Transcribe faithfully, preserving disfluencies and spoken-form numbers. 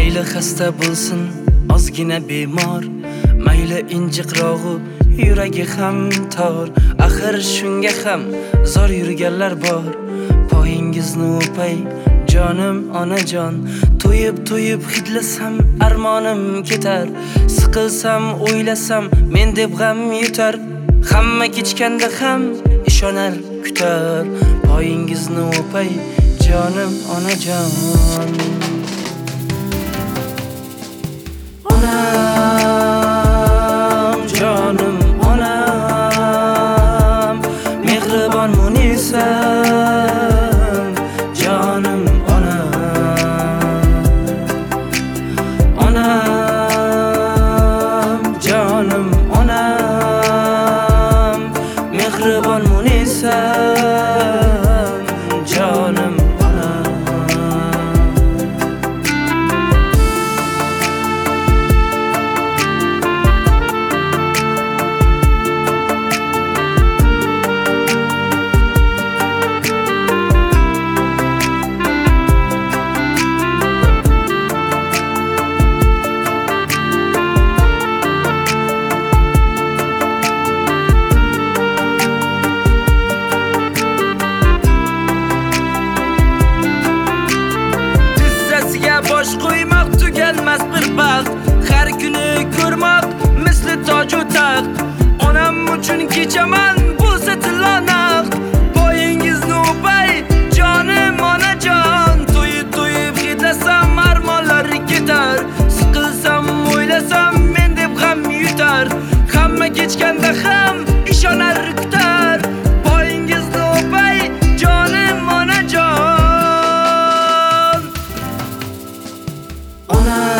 Mayli xasta bo'lsin ozgina bemor, mayli injiqrog'i yuragi ham tor, axir shunga ham zor yurganlar bor. Poyingizni o'pay jonim onajon, to'yib to'yib hidlasam armonim ketar, siqilsam o'ylasam men deb g'am yutar, hamma kechganda ham ishonar kutar. Poyingizni o'pay jonim onajon. Onam jonim onam, mehribon munisam jonim onam. Onam jonim onam, mehribon munisam jonim onam. Bosh qo'ymoq tuganmas bir baxt, har kuni ko'rmoq misli toj u taxt. Onam uchun kechaman bo'lsa tilonaq, poyingizni o'pay jonim onajon. To'yib to'yib hidlasam armonlar ketar, siqilsam o'ylasam men deb g'am yutar, hamma kechganda ham ishonar kutar. Poyingizni o'pay jonim onajon. Ona